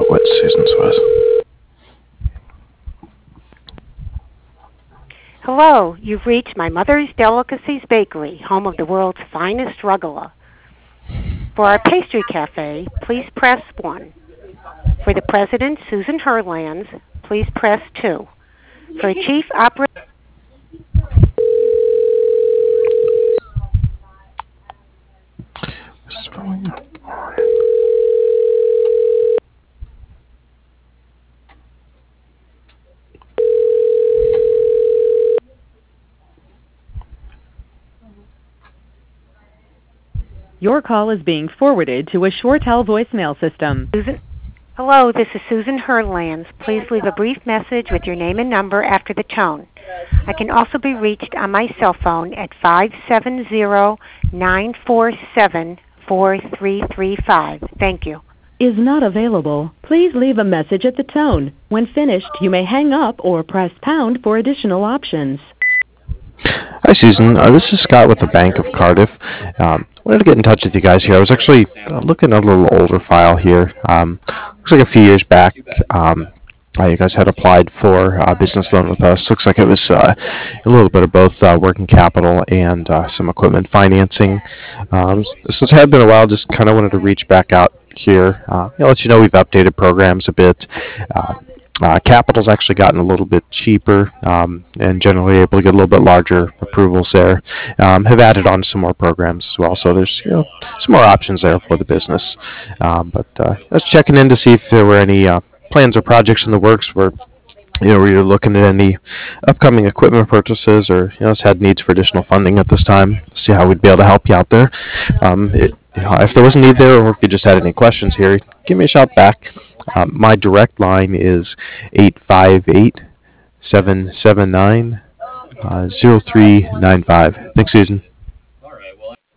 what Susan's was. Hello, you've reached My Mother's Delicacies Bakery, home of the world's finest rugelach. For our pastry cafe, please press 1. For the president, Susan Herlands, please press 2. For chief operating Your call is being forwarded to a ShoreTel voicemail system. Hello, this is Susan Herlands. Please leave a brief message with your name and number after the tone. I can also be reached on my cell phone at 570-947-4335. Thank you. Is not available. Please leave a message at the tone. When finished, you may hang up or press pound for additional options. Hi, Susan. This is Scott with the Bank of Cardiff. Wanted to get in touch with you guys here. I was actually looking at a little older file here. Looks like a few years back, you guys had applied for a business loan with us. Looks like it was a little bit of both working capital and some equipment financing. Since it had been a while, just kind of wanted to reach back out here. Let you know we've updated programs a bit. Capital's actually gotten a little bit cheaper and generally able to get a little bit larger approvals there. Have added on some more programs as well, so there's some more options there for the business. But I was checking in to see if there were any plans or projects in the works where where you're looking at any upcoming equipment purchases or has had needs for additional funding at this time. See how we'd be able to help you out there. If there was a need there, or if you just had any questions here, give me a shout back. My direct line is 858-779-0395. Thanks, Susan.